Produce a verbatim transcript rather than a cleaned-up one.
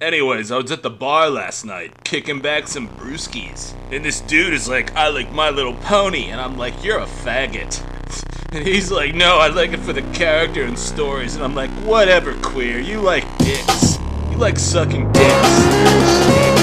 Anyways, I was at the bar last night, kicking back some brewskis. And this dude is like, I like My Little Pony. And I'm like, you're a faggot. And he's like, no, I like it for the character and stories. And I'm like, whatever, queer, you like dicks. You like sucking dicks.